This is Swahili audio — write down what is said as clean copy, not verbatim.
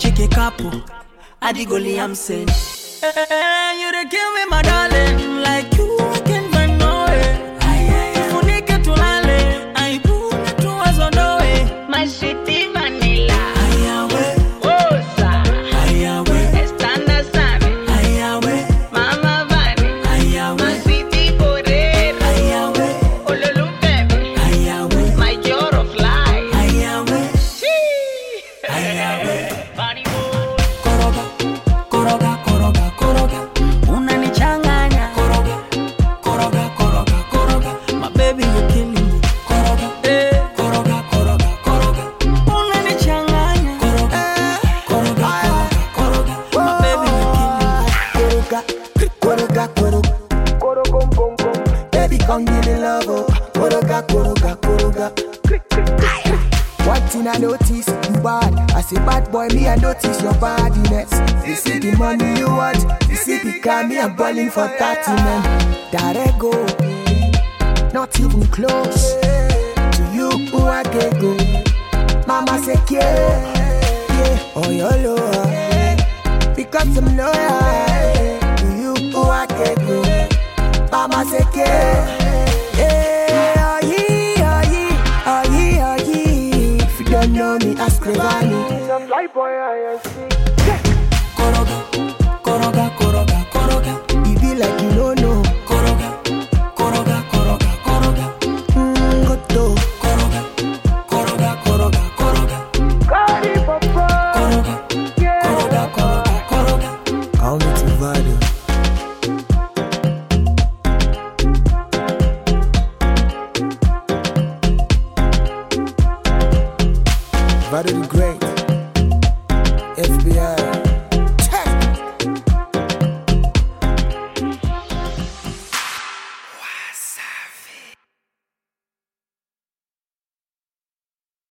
Chicky couple, Adigoli I'm saying. Hey, you dey kill me, my darling. Like you, I can't find no way. Funike tulale, I put to us on the way. My city vanilla. Ayawe, Osa. ayawe, Estanda Sami. ayawe, Mama Vani. My ayawe, city Correa. ayawe, Ololu baby. ayawe, My joy of life. ayawe, Chee. ayawe. Funny boy. Koroga, koroga, koroga, koroga. Unanichanganya. Koroga, koroga, koroga, koroga. My baby you killing me. Koroga, koroga, koroga, koroga. Unanichanganya. Koroga, koroga, koroga, koroga. My baby you killing me. Koroga, koroga, baby come give me love, oh. Koroga, koroga, koroga. One thing I notice, you bad. I say bad boy, me I notice your bodiness. This is the money you want. This is the car, me I'm balling for 30 men. There go, not even close to you, who I can go. Mama say yeah, oh your love, because I'm loyal to you, who I can go. Mama say yeah, oh yeah. If you don't know me, ask Revani. Koroga, koroga, koroga, koroga. It be like you